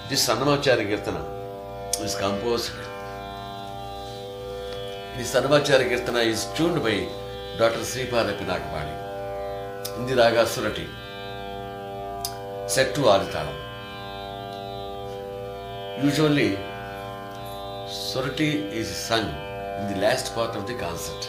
This Annamacharya Kirtana is composed. This Annamacharya Kirtana is tuned by Dr. Sripada Pinakapani in the Raga Surati, set to Aditalam. Usually, Surati is sung in the last part of the concert.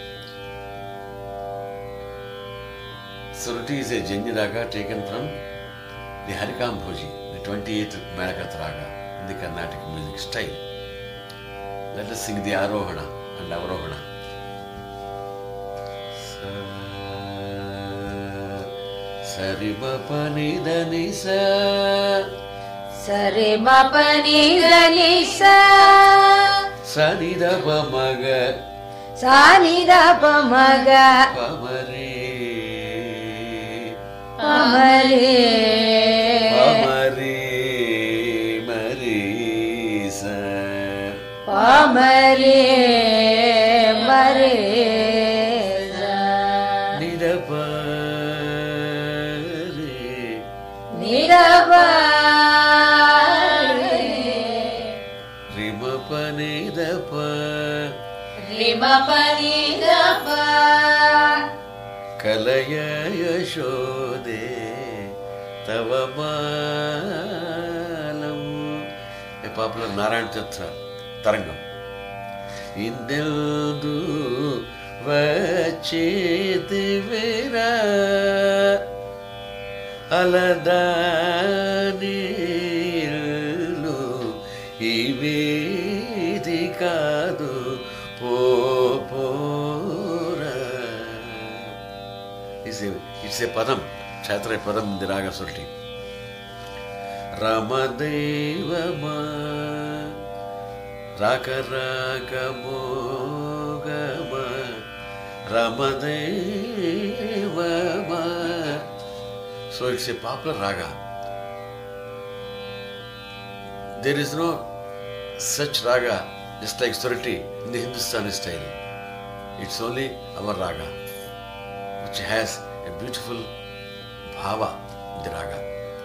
Surati is a Janya Raga taken from the Harikambhoji, the 28th Manakat Raga in the Carnatic music style. Let us sing the Arohana and Avarohana. Sarima-pani-da-ni-sa, Sarima-pani-da-ni-sa, Sa-ni-da-pa-ma-ga, Sa-ni-da-pa-ma-ga, Pa-ma-re, Pa-ma-re, Pa-ma-re, Ma-re-sa, Pa-ma-re, Ma-re-sa, Ni-da-pa-re, Ni-da-pa-re, Rima-pa-ni-da-pa, Rima-pa-ni-da-pa, Kalaya Yashode Tava Malam. A popular Narayan Chatra Tarangam. Indeldu Vachidivira Aladanilu Ividikadu Popora. It's a padam, Chatra padam in the Raga Surati. Ramadeva ma Raka Raka Moga ma Ramadeva ma. So it's a popular raga. There is no such raga just like Surati in the Hindustani style. It's only our raga, which has a beautiful bhava in the raga.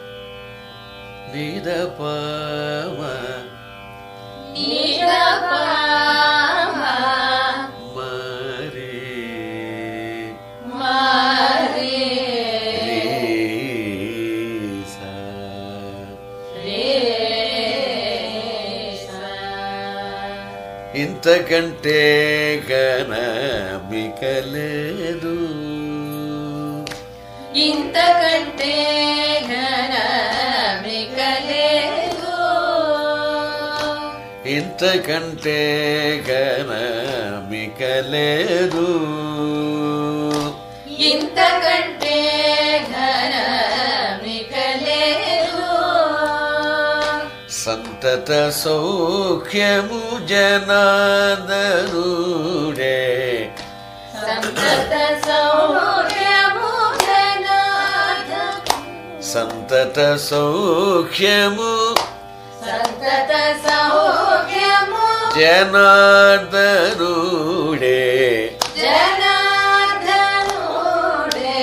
Nida-pa-ma, Nida-pa-ma, ma-re, Ma-re-sa, Re-sa. ఇంతకంటే గణమికలేదు ఇంతకంటే ఘనమికలేదు ఇంతకంటే గణమికలేదు ఇంతకంటే ఘనమికలేదు సంతత సౌఖ్యము జనాదరుడే సంతత సౌఖ్యము జనార్దన సంతత సౌఖ్యము సంతత సౌఖ్యము జనాదరుడే జనార్దనుడే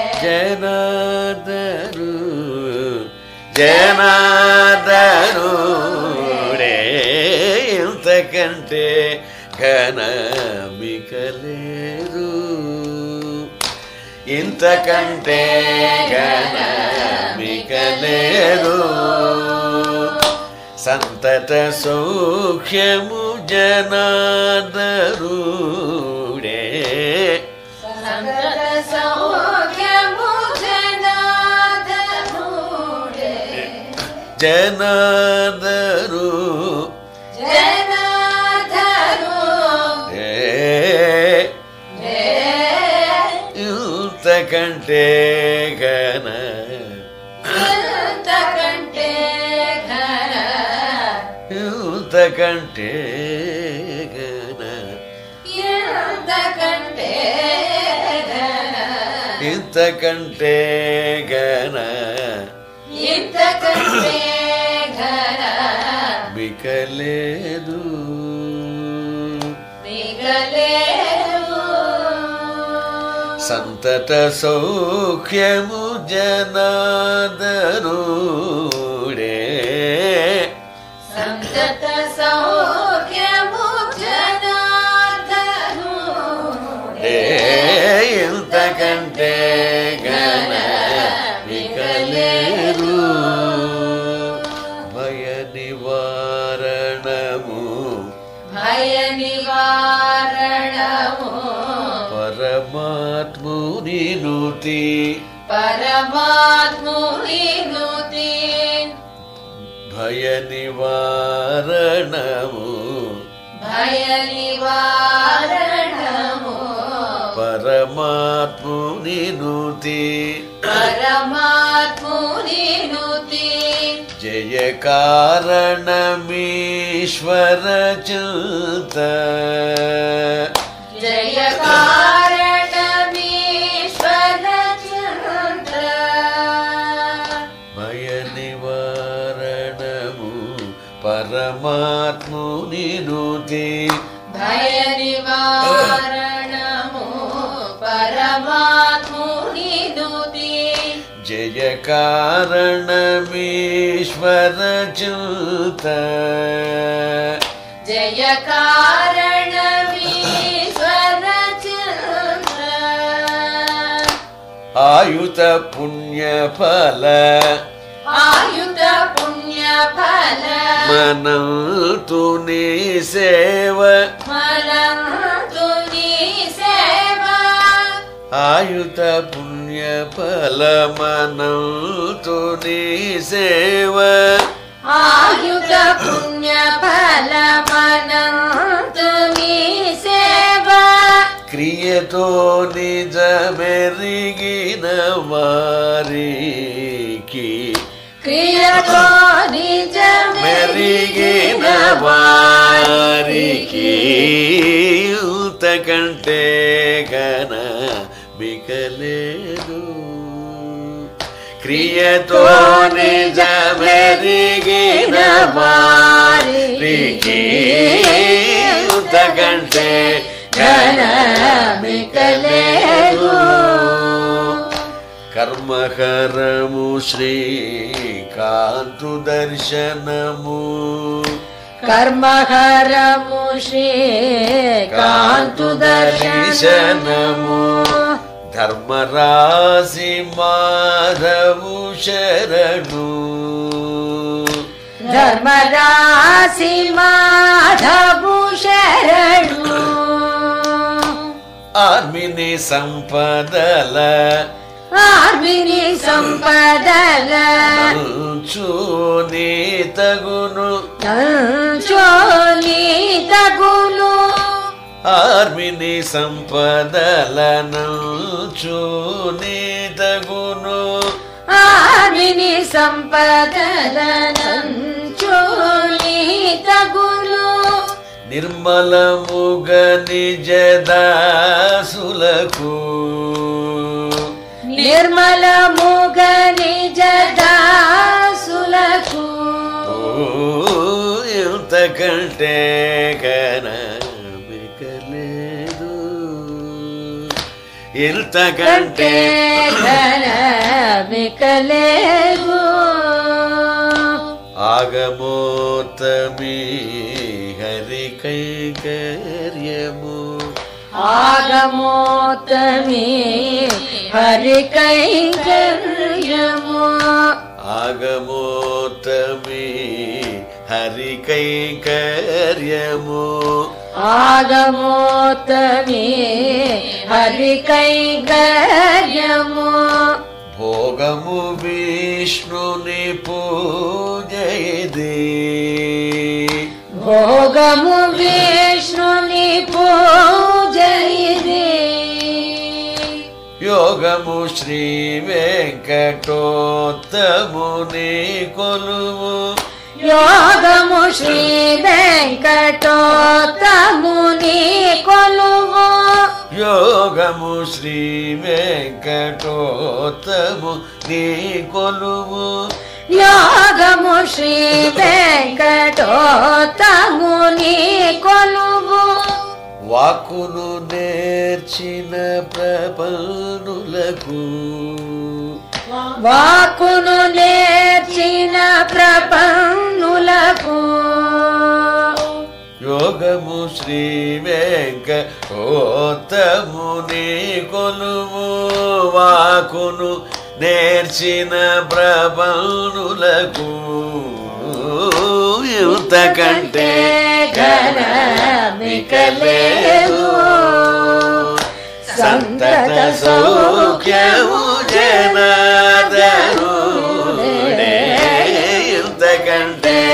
జనాదరు జనాదరుడే ఇంతకంటే ఘనమికలేదు ఇంతకంటే ఘనమికలేదు సంతత సౌఖ్యము జనాదరుడే సంతత సౌఖ్యము జనార్దనుడే జనాదరు జనార్దను ఇంతకంటే ఘన ఇంతకంటే ఘన ఇంతకంటే ఘన ఇంతకంటే ఘన ఇంతకంటే ఘన ఇంతకంటే ఘన మికలేదు మిగలేదు సంతత సౌఖ్యము జనాదరుడే కంటే ఘన మిగలేరు భయ నివారణము భయ నివారణము పరమాత్ముని నుతి పరమాత్ముని నుతి భయ నివారణము భయ నివారణము పరమాత్ముని నుతి పరమాత్ముని నుతి జయ కారణమీశ్వర చింత జయ కారణమీశ్వర చింత భయ నివారణము పరమాత్ముని నుతి భయ నివారణము పరమాత్ముని నుతి జయ కారణమీశ్వర చింత జయ కారణమీశ్వర చింత ఆయుత పుణ్య ఫల ఆయుధ పుణ్య ఫల మనంతు నీ సేవ మనంతు నీ సేవ ఆయుత పుణ్య ఫల మనంతు నీ సేవ ఆయుధ పుణ్య ఫల మనంతు నీ సేవ క్రియతో నిజమెరిగిన వారికి క్రియతో నిజమెరిగిన మెరిగిన వారికి ఇంతకంటే ఘన మిగలేదు క్రియతో నిజమెరిగిన వారికి ఇంతకంటే ఘన మిగలేదు కర్మకరము శ్రీకాంతు దర్శనము కర్మహరము శ్రీ కాంతు దర్శనము ధర్మరాశి మాధవు శరణు ధర్మరాశి మాధవు శరణు ఆర్మిని సంపదల ఆర్మిని సంపదల చూని తగును చోని తగులు ఆర్మిని సంపదలను చూని తగును ఆర్మిని సంపదల చోని తగులు నిర్మలముగ నిజదాసులకు నిర్మలముగ నిజదాసులకు ఇంతకంటే ఘన మిగలేదు ఇంతకంటే ఘన మిగలేదు ఆగమోత్తమి హరి కైంకర్యము ఆగమోత్తమి హరి కైంకర్యము ఆగమోత్తమి హరి కైంకర్యము ఆగమోత్తమి హరి కైంకర్యము భోగము విష్ణుని పూజయది భోగము విష్ణుని పూజయిది యోగము శ్రీ వెంకటోత్తముని కొలువు యోగము శ్రీ వెంకటోత్తముని కొలువు యోగము శ్రీ వెంకటోత్తముని కొలువు యోగము శ్రీ వెంకటోత్తముని కొలువు వాక్కును నేర్చిన ప్రపన్నులకు వాక్కును నేర్చిన ప్రపన్నులకు యోగ యోగము శ్రీ వెంకటోత్తముని కొలువు వాకును నేర్చిన ప్రబంధులకు ఇంతకంటే ఘనమికలేదు సంతత సౌఖ్యము జనార్దనుడే ఇంతకంటే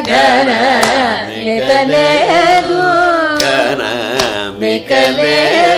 ఘనమికలేదు ఘనమికలేదు